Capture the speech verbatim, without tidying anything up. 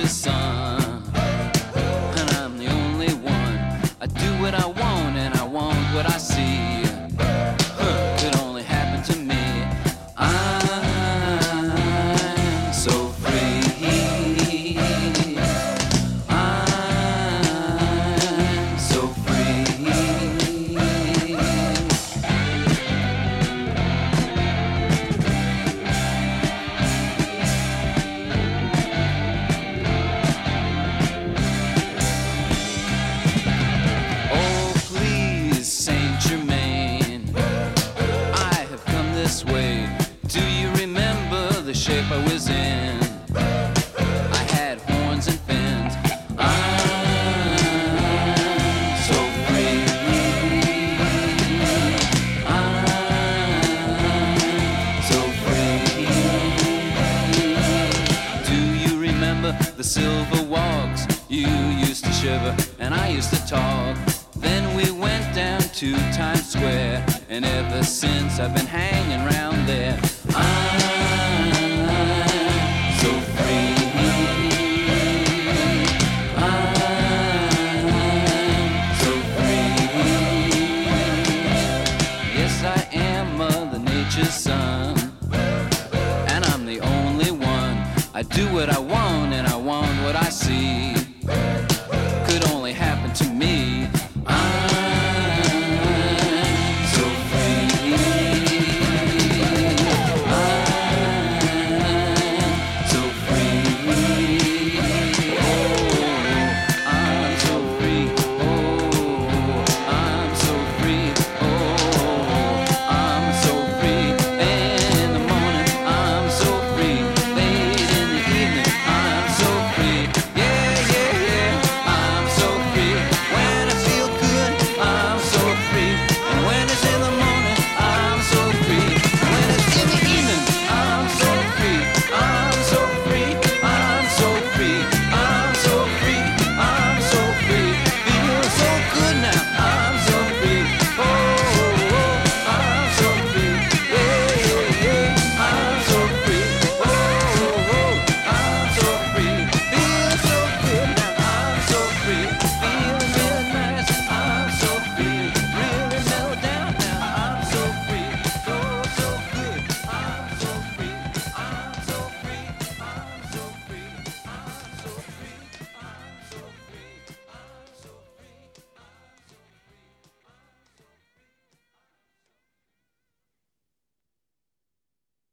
nature's son, and I'm the only one. I do what I want and I want what I see. Huh, could only happen to me. I'm so free. I'm so free. Oh, please, Saint Germain, I have come this way. Do you remember the shape I was in? I had horns and fins. I'm so free. I'm so free. Do you remember the silver walks? You used to shiver and I used to talk. Then we went down to Times Square, and ever since I've been hanging around there. I'm so free. I'm so free. Yes, I am Mother Nature's son, and I'm the only one. I do what I want and I want what I see.